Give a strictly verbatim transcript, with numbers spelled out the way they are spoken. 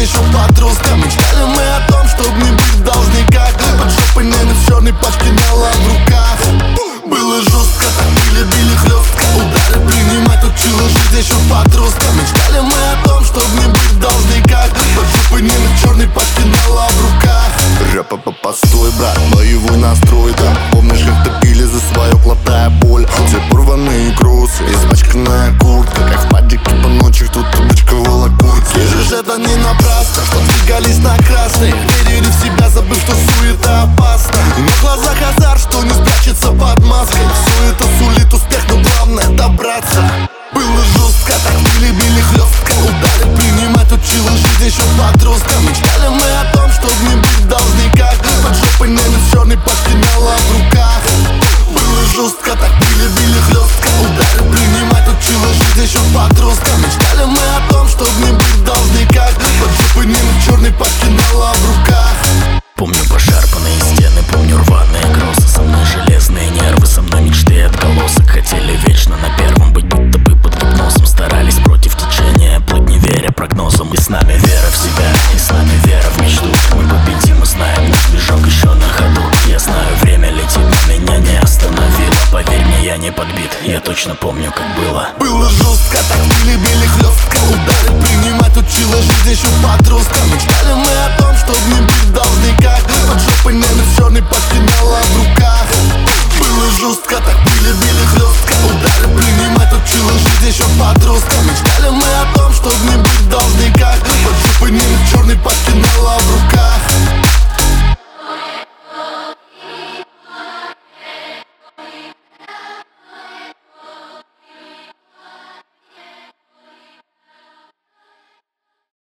еще подростка. Мечтали мы о том, чтоб не быть в должниках. Под жопой няню в черной пачке дала в руках. Было жестко, так били, били хлестко. Удары принимать учила жизнь еще подростка. Мечтали мы о том, чтоб не быть в должниках. Под жопой няню в черной пачке дала в руках. Рэпа, постой, брат, боевой настрой, да. Помнишь, как топили за свое, глотая боль. Те порванные кроссы, испачканная куртка. Как в падике по ночи кто-то бычковала куртки. Слышишь, это не напрасно, что двигались на красный. Верили в себя, забыв, что суета опасна. Но в глазах азарт, что не спрячется под маской. Все это сулит успех, но главное добраться. Было жестко, так били, били хлестко. Удары принимать учила жизнь еще подростка. Мечтали мы о том, чтоб не быть в должниках. Под жопой няню в черной пачке дала в руках. Было жестко, так били, били хлестко. Удары принимать учила жизнь еще подростка. Мечтали мы о том, чтоб не быть в должниках. Под жопой няню в черной пачке дала в руках. Помню пошарпанные стены, помню рваные кроссы. Со мной железные нервы, со мной мечты отголосок. Хотели вечно на первом быть, будто бы под гипнозом. Старались против течения, плыть не веря прогнозам. И с нами вера в себя, и с нами вера в мечту. Мы победим, мы знаем, наш движок еще на ходу. Я знаю, время летит, но меня не остановило. Поверь мне, я не подбит, я точно помню, как было. Было жестко, так били, били хлестко. Удары принимать учила жизнь еще подростка.